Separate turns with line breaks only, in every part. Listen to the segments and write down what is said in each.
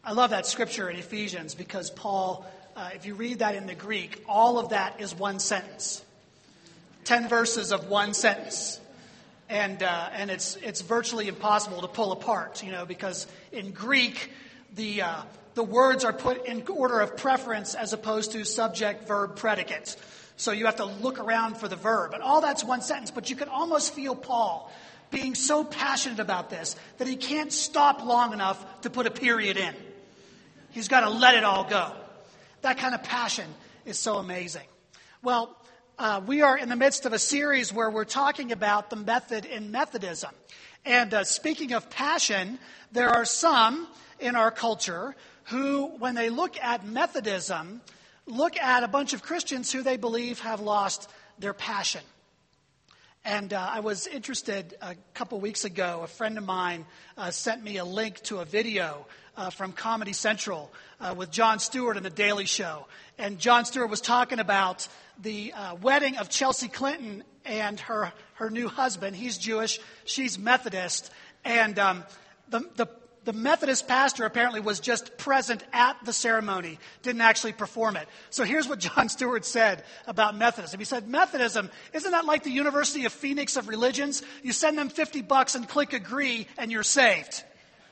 I love that scripture in Ephesians because Paul, if you read that in the Greek, all of that is one sentence. 10 verses of one sentence. And it's virtually impossible to pull apart, because in Greek, the words are put in order of preference as opposed to subject, verb, predicate. So you have to look around for the verb. And all that's one sentence, but you can almost feel Paul being so passionate about this that he can't stop long enough to put a period in. He's got to let it all go. That kind of passion is so amazing. Well, we are in the midst of a series where we're talking about the method in Methodism. And speaking of passion, there are some in our culture who, when they look at Methodism, look at a bunch of Christians who they believe have lost their passion. And I was interested a couple weeks ago. A friend of mine sent me a link to a video from Comedy Central with Jon Stewart and The Daily Show. And Jon Stewart was talking about the wedding of Chelsea Clinton and her new husband. He's Jewish, she's Methodist. And the Methodist pastor apparently was just present at the ceremony, didn't actually perform it. So here's what Jon Stewart said about Methodism. He said, Methodism, isn't that like the University of Phoenix of religions? You send them $50 and click agree and you're saved.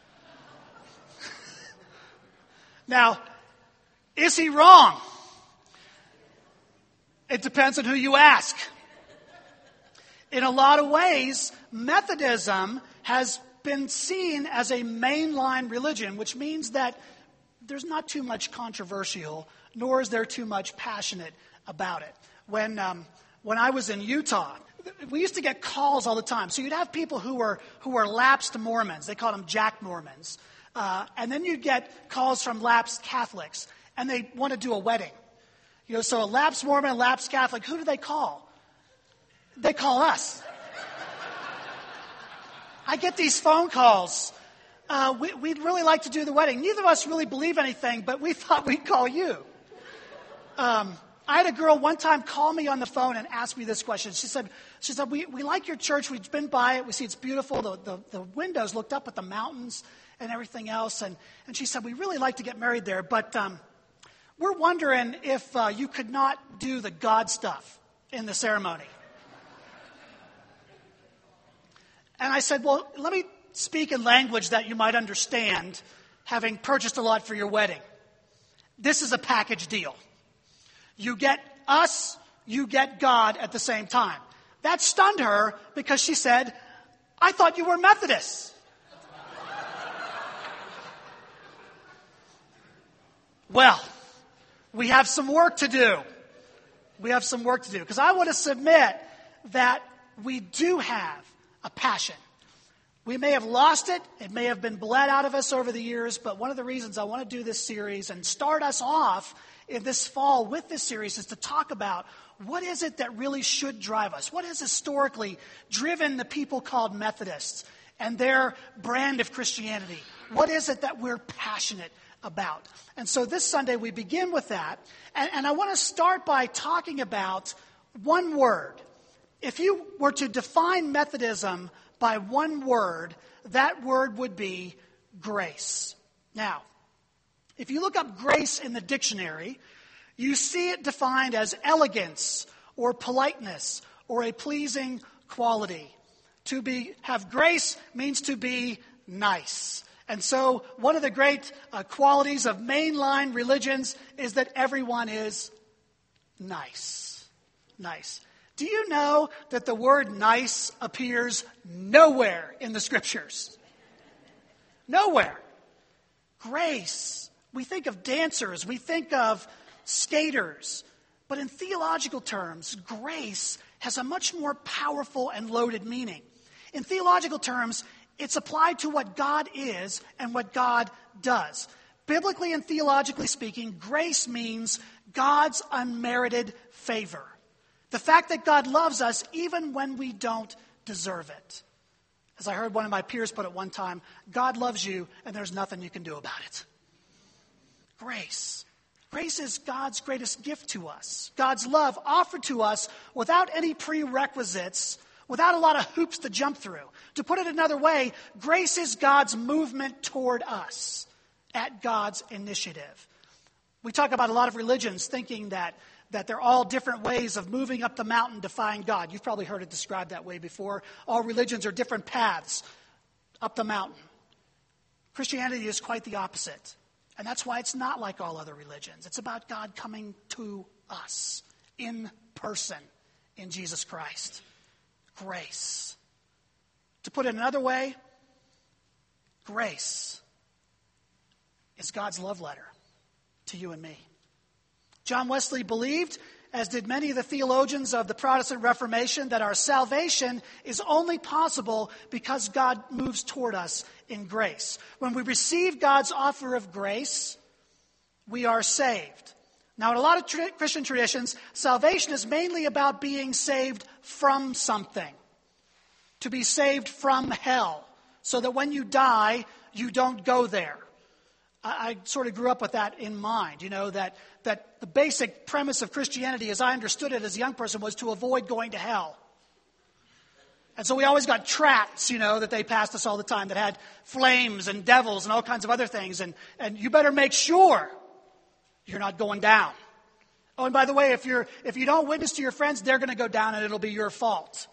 Now, is he wrong? It depends on who you ask. In a lot of ways, Methodism has been seen as a mainline religion, which means that there's not too much controversial, nor is there too much passionate about it. When I was in Utah, we used to get calls all the time. So you'd have people who were lapsed Mormons. They called them Jack Mormons. And then you'd get calls from lapsed Catholics, and they want to do a wedding. So a lapsed Mormon, a lapsed Catholic, who do they call? They call us. I get these phone calls. We'd really like to do the wedding. Neither of us really believe anything, but we thought we'd call you. I had a girl one time call me on the phone and ask me this question. She said, we like your church. We've been by it. We see it's beautiful. The windows looked up at the mountains and everything else. And she said, we really like to get married there, but we're wondering if you could not do the God stuff in the ceremony. And I said, well, let me speak in language that you might understand, having purchased a lot for your wedding. This is a package deal. You get us, you get God at the same time. That stunned her because she said, I thought you were Methodists. Well, we have some work to do. Because I want to submit that we do have a passion. We may have lost it. It may have been bled out of us over the years. But one of the reasons I want to do this series and start us off in this fall with this series is to talk about what is it that really should drive us? What has historically driven the people called Methodists and their brand of Christianity? What is it that we're passionate about? And so this Sunday we begin with that. And I want to start by talking about one word. If you were to define Methodism by one word, that word would be grace. Now, if you look up grace in the dictionary, you see it defined as elegance or politeness or a pleasing quality. Have grace means to be nice. And so one of the great qualities of mainline religions is that everyone is nice. Nice. Do you know that the word nice appears nowhere in the scriptures? Nowhere. Grace. We think of dancers. We think of skaters. But in theological terms, grace has a much more powerful and loaded meaning. In theological terms, it's applied to what God is and what God does. Biblically and theologically speaking, grace means God's unmerited favor. The fact that God loves us even when we don't deserve it. As I heard one of my peers put it one time, God loves you and there's nothing you can do about it. Grace. Grace is God's greatest gift to us. God's love offered to us without any prerequisites, without a lot of hoops to jump through. To put it another way, grace is God's movement toward us. at God's initiative. We talk about a lot of religions thinking that they're all different ways of moving up the mountain to find God. You've probably heard it described that way before. All religions are different paths up the mountain. Christianity is quite the opposite. And that's why it's not like all other religions. It's about God coming to us in person in Jesus Christ. Grace. To put it another way, grace is God's love letter to you and me. John Wesley believed, as did many of the theologians of the Protestant Reformation, that our salvation is only possible because God moves toward us in grace. When we receive God's offer of grace, we are saved. Now, in a lot of Christian traditions, salvation is mainly about being saved from something. To be saved from hell, so that when you die, you don't go there. I sort of grew up with that in mind, that the basic premise of Christianity, as I understood it as a young person, was to avoid going to hell. And so we always got tracts, that they passed us all the time that had flames and devils and all kinds of other things. And you better make sure you're not going down. Oh, and by the way, if you don't witness to your friends, they're going to go down and it'll be your fault.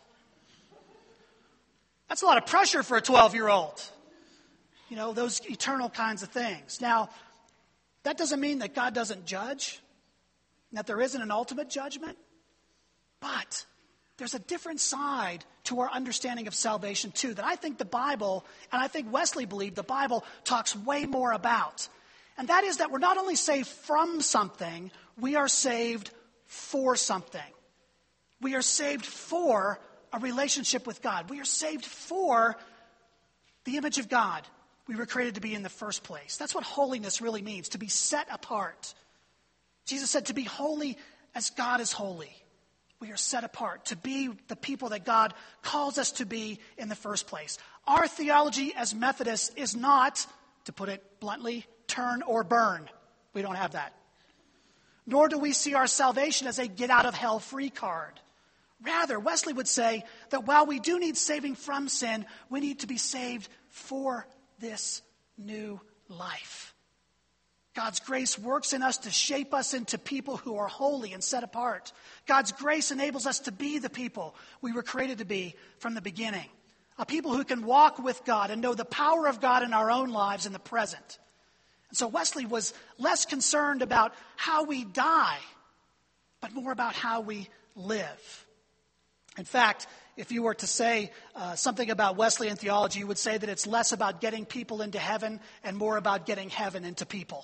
That's a lot of pressure for a 12-year-old. Those eternal kinds of things. Now, that doesn't mean that God doesn't judge, that there isn't an ultimate judgment. But there's a different side to our understanding of salvation, too, that I think the Bible, and I think Wesley believed the Bible, talks way more about. And that is that we're not only saved from something, we are saved for something. We are saved for a relationship with God. We are saved for the image of God we were created to be in the first place. That's what holiness really means, to be set apart. Jesus said to be holy as God is holy. We are set apart to be the people that God calls us to be in the first place. Our theology as Methodists is not, to put it bluntly, turn or burn. We don't have that. Nor do we see our salvation as a get-out-of-hell-free card. Rather, Wesley would say that while we do need saving from sin, we need to be saved for this new life. God's grace works in us to shape us into people who are holy and set apart. God's grace enables us to be the people we were created to be from the beginning. A people who can walk with God and know the power of God in our own lives in the present. And so Wesley was less concerned about how we die, but more about how we live. In fact, if you were to say something about Wesleyan theology, you would say that it's less about getting people into heaven and more about getting heaven into people.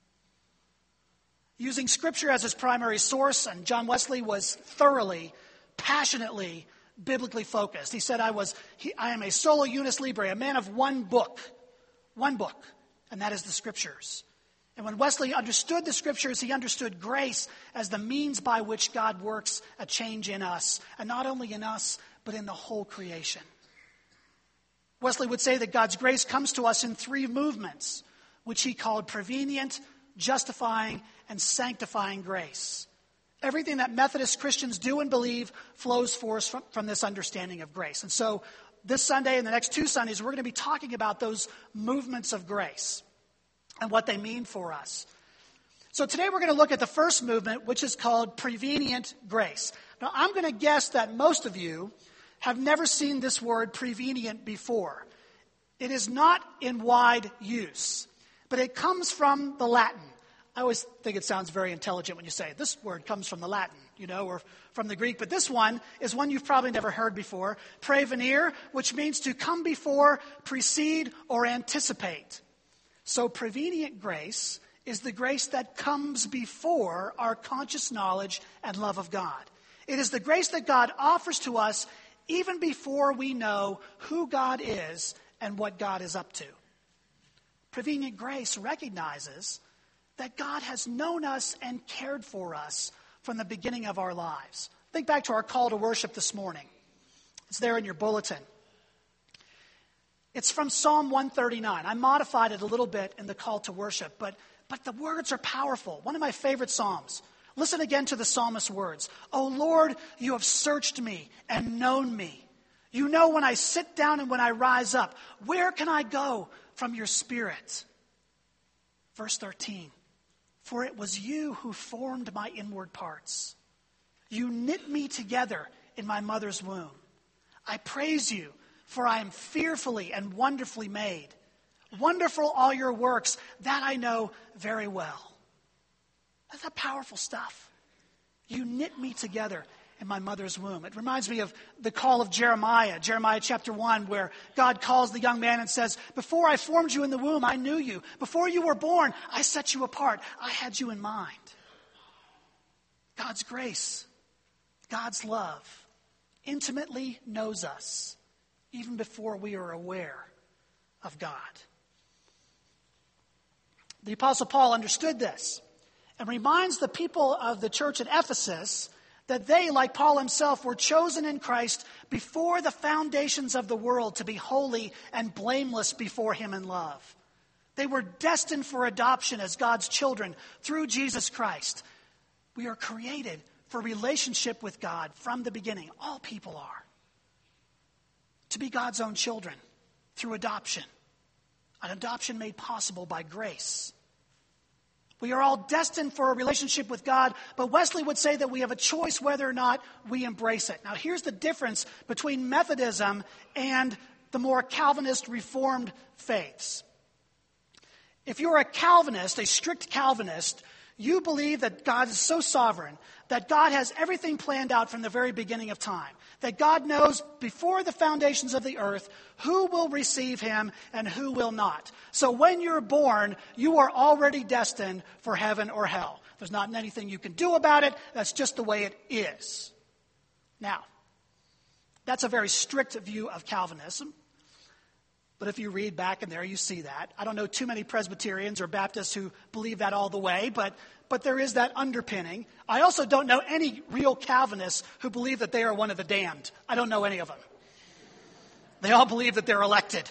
Using Scripture as his primary source, and John Wesley was thoroughly, passionately, biblically focused. He said, I am a solo unus libre, a man of one book, and that is the Scriptures. And when Wesley understood the Scriptures, he understood grace as the means by which God works a change in us, and not only in us, but in the whole creation. Wesley would say that God's grace comes to us in three movements, which he called prevenient, justifying, and sanctifying grace. Everything that Methodist Christians do and believe flows forth from this understanding of grace. And so this Sunday and the next two Sundays, we're going to be talking about those movements of grace and what they mean for us. So today we're going to look at the first movement, which is called prevenient grace. Now, I'm going to guess that most of you have never seen this word prevenient before. It is not in wide use, but it comes from the Latin. I always think it sounds very intelligent when you say this word comes from the Latin, or from the Greek. But this one is one you've probably never heard before. Prevenire, which means to come before, precede, or anticipate. So prevenient grace is the grace that comes before our conscious knowledge and love of God. It is the grace that God offers to us even before we know who God is and what God is up to. Prevenient grace recognizes that God has known us and cared for us from the beginning of our lives. Think back to our call to worship this morning. It's there in your bulletin. It's from Psalm 139. I modified it a little bit in the call to worship, but the words are powerful. One of my favorite Psalms. Listen again to the psalmist's words. "O Lord, you have searched me and known me. You know when I sit down and when I rise up. Where can I go from your spirit?" Verse 13, for it was you who formed my inward parts. You knit me together in my mother's womb. I praise you, for I am fearfully and wonderfully made. Wonderful all your works, that I know very well. That's that powerful stuff. You knit me together in my mother's womb. It reminds me of the call of Jeremiah chapter 1, where God calls the young man and says, before I formed you in the womb, I knew you. Before you were born, I set you apart. I had you in mind. God's grace, God's love, intimately knows us even before we are aware of God. The Apostle Paul understood this and reminds the people of the church at Ephesus that they, like Paul himself, were chosen in Christ before the foundations of the world to be holy and blameless before him in love. They were destined for adoption as God's children through Jesus Christ. We are created for relationship with God from the beginning. All people are. To be God's own children through adoption. An adoption made possible by grace. We are all destined for a relationship with God, but Wesley would say that we have a choice whether or not we embrace it. Now, here's the difference between Methodism and the more Calvinist Reformed faiths. If you're a Calvinist, a strict Calvinist, you believe that God is so sovereign, that God has everything planned out from the very beginning of time, that God knows before the foundations of the earth who will receive him and who will not. So when you're born, you are already destined for heaven or hell. There's not anything you can do about it. That's just the way it is. Now, that's a very strict view of Calvinism. But if you read back in there, you see that. I don't know too many Presbyterians or Baptists who believe that all the way, but there is that underpinning. I also don't know any real Calvinists who believe that they are one of the damned. I don't know any of them. They all believe that they're elected.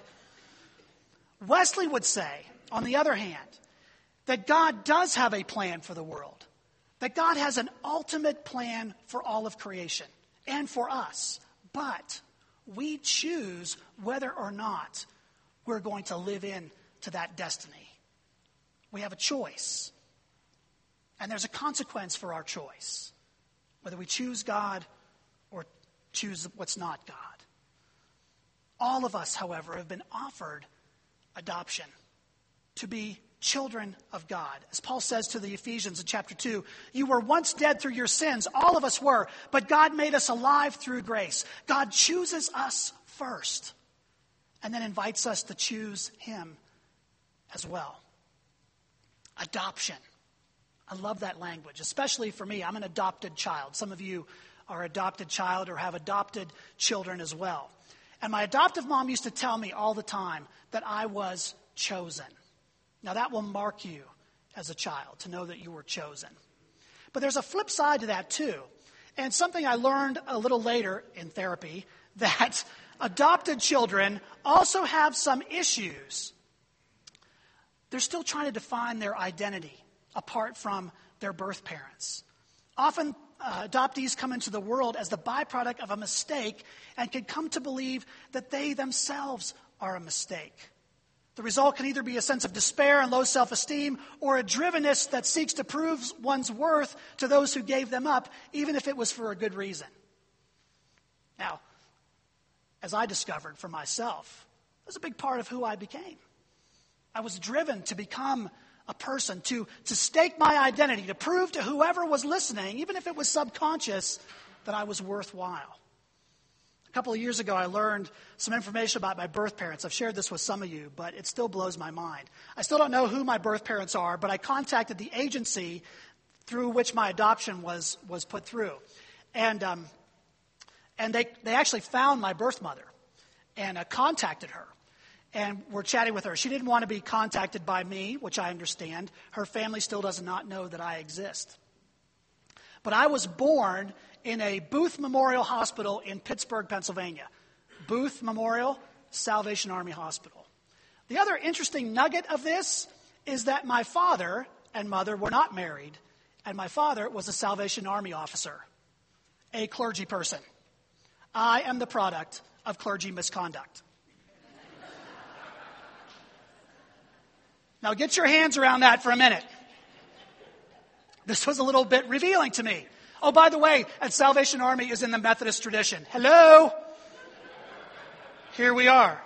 Wesley would say, on the other hand, that God does have a plan for the world, that God has an ultimate plan for all of creation and for us, but we choose whether or not we're going to live into that destiny. We have a choice. And there's a consequence for our choice, whether we choose God or choose what's not God. All of us, however, have been offered adoption to be children of God. As Paul says to the Ephesians in chapter 2, you were once dead through your sins. All of us were, but God made us alive through grace. God chooses us first and then invites us to choose him as well. Adoption. I love that language, especially for me. I'm an adopted child. Some of you are adopted child or have adopted children as well. And my adoptive mom used to tell me all the time that I was chosen. Now that will mark you as a child, to know that you were chosen. But there's a flip side to that too. And something I learned a little later in therapy, that adopted children also have some issues. They're still trying to define their identity apart from their birth parents. Often, adoptees come into the world as the byproduct of a mistake and can come to believe that they themselves are a mistake. The result can either be a sense of despair and low self-esteem or a drivenness that seeks to prove one's worth to those who gave them up, even if it was for a good reason. Now, as I discovered for myself, it was a big part of who I became. I was driven to become a person, to stake my identity, to prove to whoever was listening, even if it was subconscious, that I was worthwhile. A couple of years ago, I learned some information about my birth parents. I've shared this with some of you, but it still blows my mind. I still don't know who my birth parents are, but I contacted the agency through which my adoption was put through. And they actually found my birth mother and contacted her. And we're chatting with her. She didn't want to be contacted by me, which I understand. Her family still does not know that I exist. But I was born in a Booth Memorial Hospital in Pittsburgh, Pennsylvania. Booth Memorial Salvation Army Hospital. The other interesting nugget of this is that my father and mother were not married, and my father was a Salvation Army officer, a clergy person. I am the product of clergy misconduct. Now get your hands around that for a minute. This was a little bit revealing to me. Oh, by the way, at Salvation Army is in the Methodist tradition. Hello? Here we are.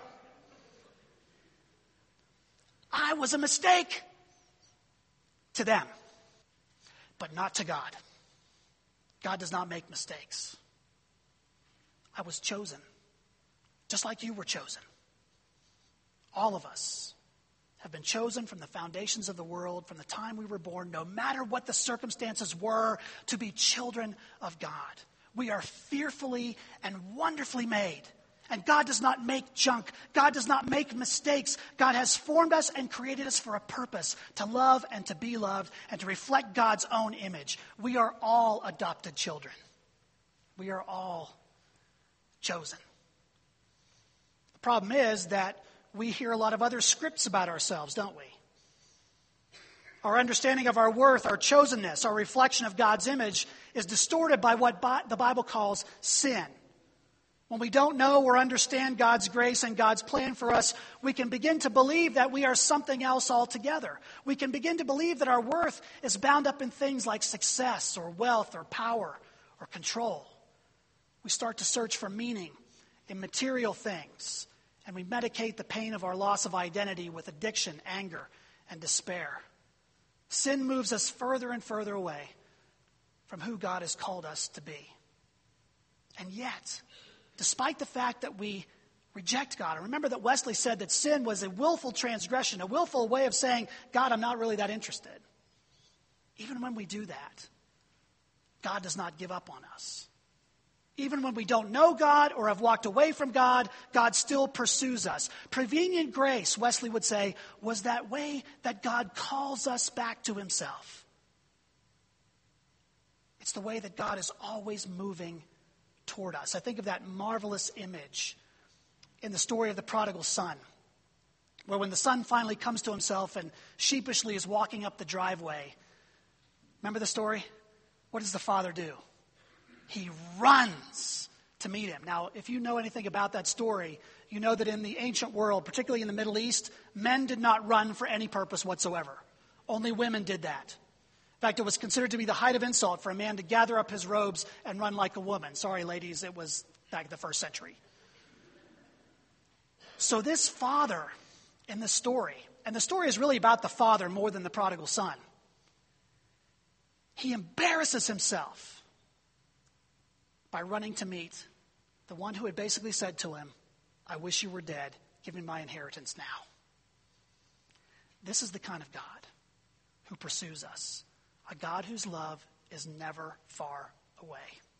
I was a mistake to them, but not to God. God does not make mistakes. I was chosen, just like you were chosen. All of us have been chosen from the foundations of the world, from the time we were born, no matter what the circumstances were, to be children of God. We are fearfully and wonderfully made. And God does not make junk. God does not make mistakes. God has formed us and created us for a purpose, to love and to be loved and to reflect God's own image. We are all adopted children. We are all chosen. The problem is that we hear a lot of other scripts about ourselves, don't we? Our understanding of our worth, our chosenness, our reflection of God's image is distorted by what the Bible calls sin. When we don't know or understand God's grace and God's plan for us, we can begin to believe that we are something else altogether. We can begin to believe that our worth is bound up in things like success or wealth or power or control. We start to search for meaning in material things, and we medicate the pain of our loss of identity with addiction, anger, and despair. Sin moves us further and further away from who God has called us to be. And yet, despite the fact that we reject God, and remember that Wesley said that sin was a willful transgression, a willful way of saying, God, I'm not really that interested. Even when we do that, God does not give up on us. Even when we don't know God or have walked away from God, God still pursues us. Prevenient grace, Wesley would say, was that way that God calls us back to himself. It's the way that God is always moving toward us. I think of that marvelous image in the story of the prodigal son, where when the son finally comes to himself and sheepishly is walking up the driveway, remember the story? What does the father do? He runs to meet him. Now, if you know anything about that story, you know that in the ancient world, particularly in the Middle East, men did not run for any purpose whatsoever. Only women did that. In fact, it was considered to be the height of insult for a man to gather up his robes and run like a woman. Sorry, ladies, it was back in the first century. So this father in the story, and the story is really about the father more than the prodigal son, he embarrasses himself by running to meet the one who had basically said to him, I wish you were dead. Give me my inheritance now. This is the kind of God who pursues us. A God whose love is never far away.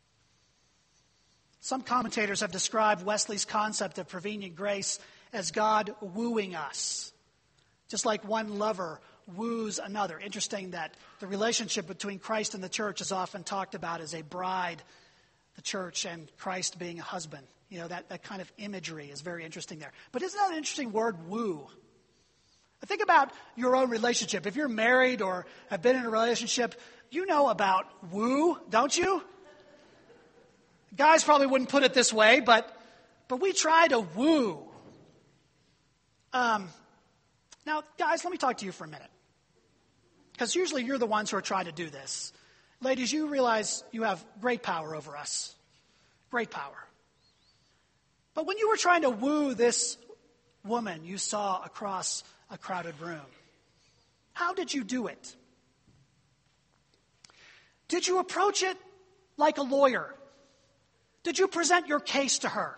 Some commentators have described Wesley's concept of prevenient grace as God wooing us, just like one lover woos another. Interesting that the relationship between Christ and the church is often talked about as a bride, the church, and Christ being a husband. You know, that kind of imagery is very interesting there. But isn't that an interesting word, woo? Think about your own relationship. If you're married or have been in a relationship, you know about woo, don't you? Guys probably wouldn't put it this way, but we try to woo. Now, guys, let me talk to you for a minute. Because usually you're the ones who are trying to do this. Ladies, you realize you have great power over us. Great power. But when you were trying to woo this woman you saw across a crowded room, how did you do it? Did you approach it like a lawyer? Did you present your case to her?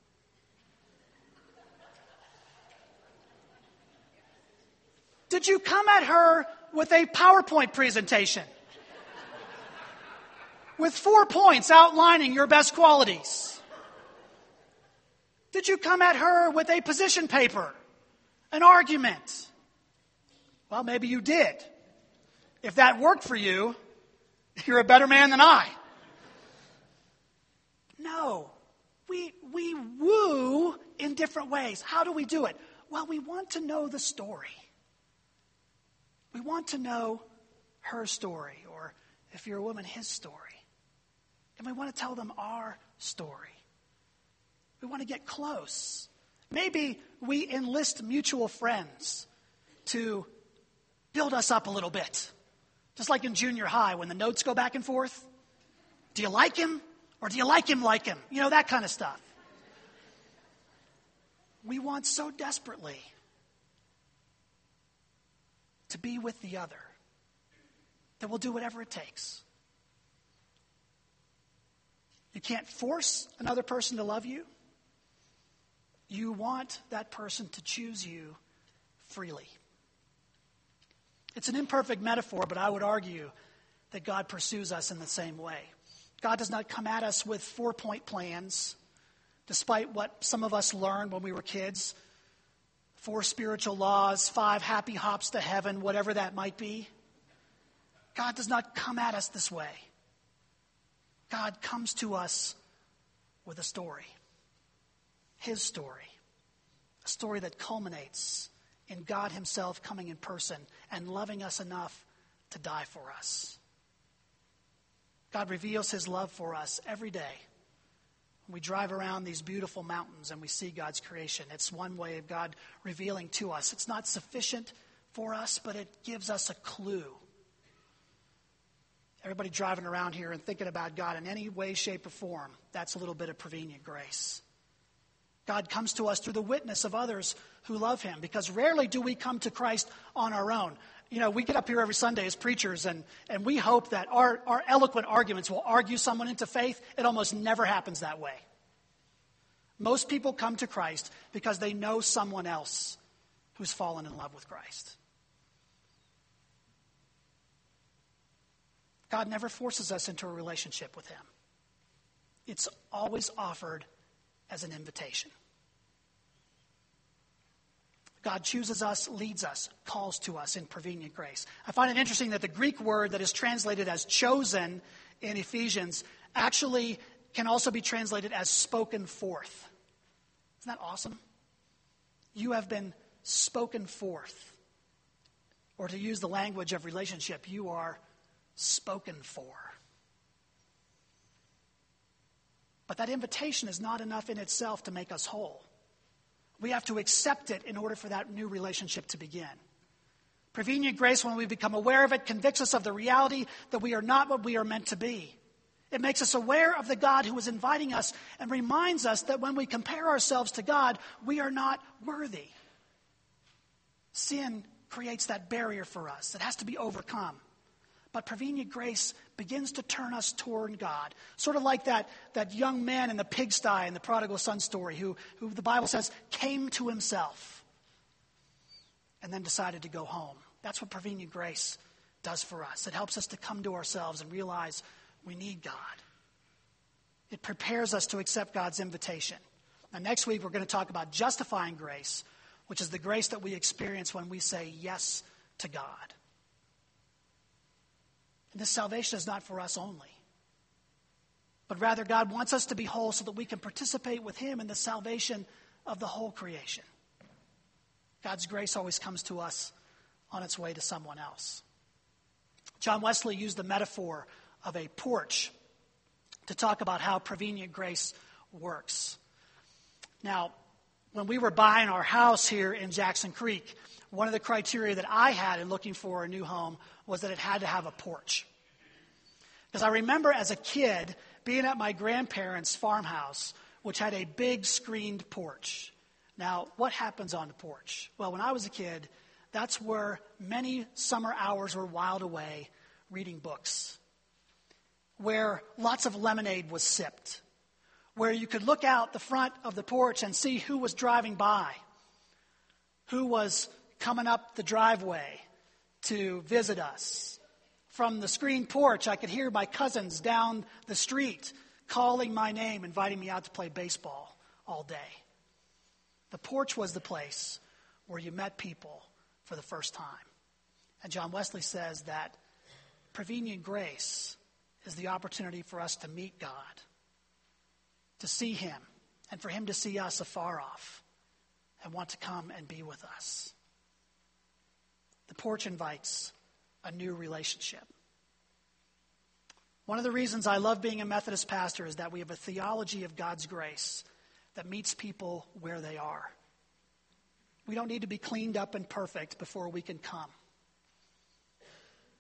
Did you come at her with a PowerPoint presentation with 4 points outlining your best qualities? Did you come at her with a position paper, an argument? Well, maybe you did. If that worked for you, you're a better man than I. No, we woo in different ways. How do we do it? Well, we want to know the story. We want to know her story, or if you're a woman, his story. And we want to tell them our story. We want to get close. Maybe we enlist mutual friends to build us up a little bit. Just like in junior high when the notes go back and forth. Do you like him? Or do you like him like him? You know, that kind of stuff. We want so desperately to be with the other that we'll do whatever it takes. You can't force another person to love you. You want that person to choose you freely. It's an imperfect metaphor, but I would argue that God pursues us in the same way. God does not come at us with 4-point plans, despite what some of us learned when we were kids. 4 spiritual laws, 5 happy hops to heaven, whatever that might be. God does not come at us this way. God comes to us with a story. His story. A story that culminates in God himself coming in person and loving us enough to die for us. God reveals his love for us every day. We drive around these beautiful mountains and we see God's creation. It's one way of God revealing to us. It's not sufficient for us, but it gives us a clue. Everybody driving around here and thinking about God in any way, shape, or form, that's a little bit of prevenient grace. God comes to us through the witness of others who love him, because rarely do we come to Christ on our own. You know, we get up here every Sunday as preachers, and we hope that our eloquent arguments will argue someone into faith. It almost never happens that way. Most people come to Christ because they know someone else who's fallen in love with Christ. God never forces us into a relationship with him. It's always offered as an invitation. God chooses us, leads us, calls to us in prevenient grace. I find it interesting that the Greek word that is translated as chosen in Ephesians actually can also be translated as spoken forth. Isn't that awesome? You have been spoken forth. Or to use the language of relationship, you are spoken for. But that invitation is not enough in itself to make us whole. We have to accept it in order for that new relationship to begin. Prevenient grace, when we become aware of it, convicts us of the reality that we are not what we are meant to be. It makes us aware of the God who is inviting us and reminds us that when we compare ourselves to God, we are not worthy. Sin creates that barrier for us. It has to be overcome. But prevenient grace begins to turn us toward God. Sort of like that young man in the pigsty in the prodigal son story who the Bible says came to himself and then decided to go home. That's what prevenient grace does for us. It helps us to come to ourselves and realize we need God. It prepares us to accept God's invitation. Now, next week we're going to talk about justifying grace, which is the grace that we experience when we say yes to God. This salvation is not for us only, but rather God wants us to be whole so that we can participate with him in the salvation of the whole creation. God's grace always comes to us on its way to someone else. John Wesley used the metaphor of a porch to talk about how prevenient grace works. Now, when we were buying our house here in Jackson Creek, one of the criteria that I had in looking for a new home was that it had to have a porch. Because I remember as a kid being at my grandparents' farmhouse, which had a big screened porch. Now, what happens on the porch? Well, when I was a kid, that's where many summer hours were whiled away reading books, where lots of lemonade was sipped, where you could look out the front of the porch and see who was driving by, who was coming up the driveway to visit us. From the screen porch, I could hear my cousins down the street calling my name, inviting me out to play baseball all day. The porch was the place where you met people for the first time. And John Wesley says that prevenient grace is the opportunity for us to meet God, to see him, and for him to see us afar off and want to come and be with us. The porch invites a new relationship. One of the reasons I love being a Methodist pastor is that we have a theology of God's grace that meets people where they are. We don't need to be cleaned up and perfect before we can come.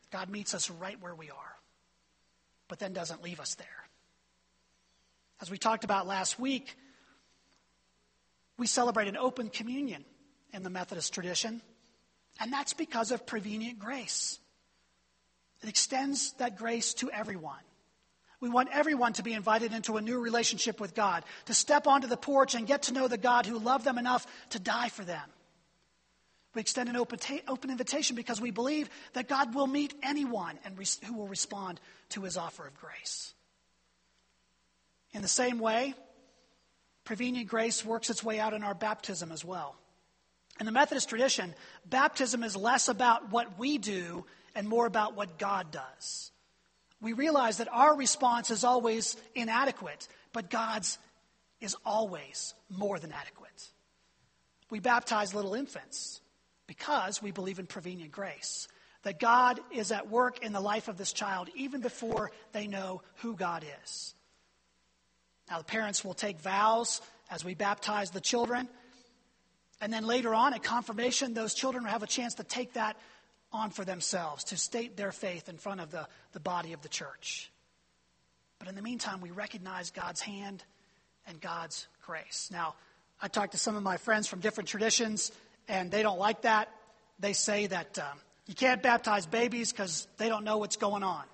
God meets us right where we are, but then doesn't leave us there. As we talked about last week, we celebrate an open communion in the Methodist tradition, and that's because of prevenient grace. It extends that grace to everyone. We want everyone to be invited into a new relationship with God, to step onto the porch and get to know the God who loved them enough to die for them. We extend an open invitation because we believe that God will meet anyone who will respond to his offer of grace. In the same way, prevenient grace works its way out in our baptism as well. In the Methodist tradition, baptism is less about what we do and more about what God does. We realize that our response is always inadequate, but God's is always more than adequate. We baptize little infants because we believe in prevenient grace, that God is at work in the life of this child even before they know who God is. Now, the parents will take vows as we baptize the children, and then later on at confirmation, those children will have a chance to take that on for themselves, to state their faith in front of the body of the church. But in the meantime, we recognize God's hand and God's grace. Now, I talked to some of my friends from different traditions, and they don't like that. They say that you can't baptize babies because they don't know what's going on.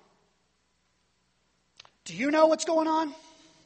Do you know what's going on?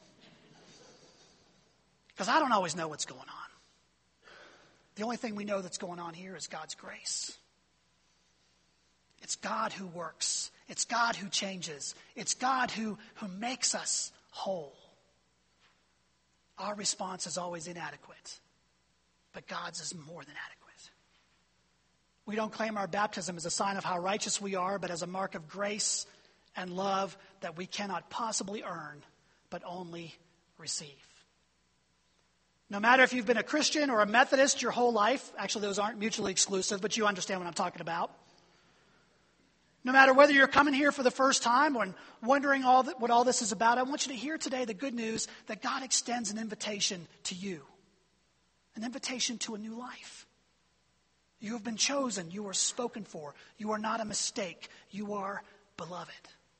Because I don't always know what's going on. The only thing we know that's going on here is God's grace. It's God who works. It's God who changes. It's God who makes us whole. Our response is always inadequate, but God's is more than adequate. We don't claim our baptism as a sign of how righteous we are, but as a mark of grace and love that we cannot possibly earn, but only receive. No matter if you've been a Christian or a Methodist your whole life, actually those aren't mutually exclusive, but you understand what I'm talking about. No matter whether you're coming here for the first time or wondering what all this is about, I want you to hear today the good news that God extends an invitation to you, an invitation to a new life. You have been chosen. You are spoken for. You are not a mistake. You are beloved.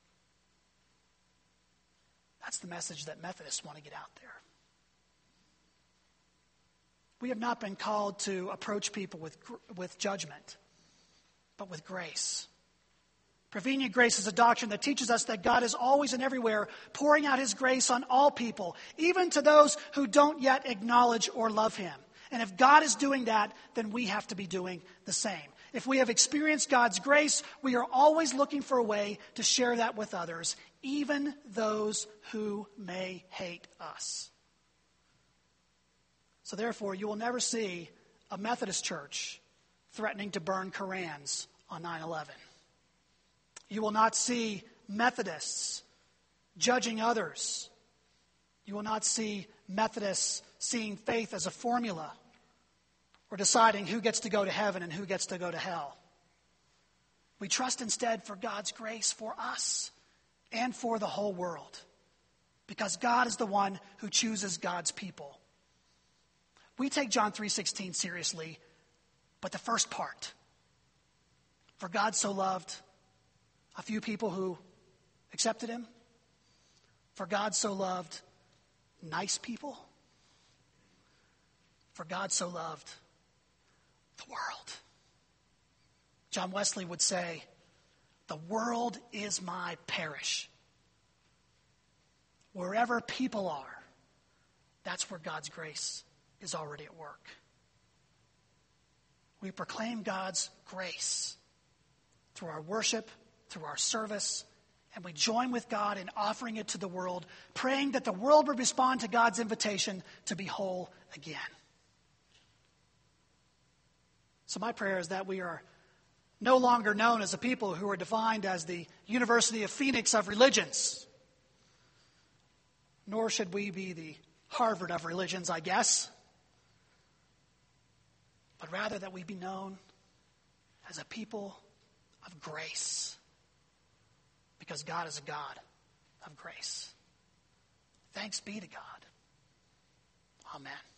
That's the message that Methodists want to get out there. We have not been called to approach people with judgment, but with grace. Prevenient grace is a doctrine that teaches us that God is always and everywhere pouring out his grace on all people, even to those who don't yet acknowledge or love him. And if God is doing that, then we have to be doing the same. If we have experienced God's grace, we are always looking for a way to share that with others, even those who may hate us. So therefore, you will never see a Methodist church threatening to burn Korans on 9/11. You will not see Methodists judging others. You will not see Methodists seeing faith as a formula or deciding who gets to go to heaven and who gets to go to hell. We trust instead for God's grace for us and for the whole world, because God is the one who chooses God's people. We take John 3:16 seriously, but the first part, for God so loved a few people who accepted him, for God so loved nice people, for God so loved the world. John Wesley would say, the world is my parish. Wherever people are, that's where God's grace is already at work. We proclaim God's grace through our worship, through our service, and we join with God in offering it to the world, praying that the world would respond to God's invitation to be whole again. So my prayer is that we are no longer known as a people who are defined as the University of Phoenix of religions, nor should we be the Harvard of religions, I guess, but rather that we be known as a people of grace, because God is a God of grace. Thanks be to God. Amen.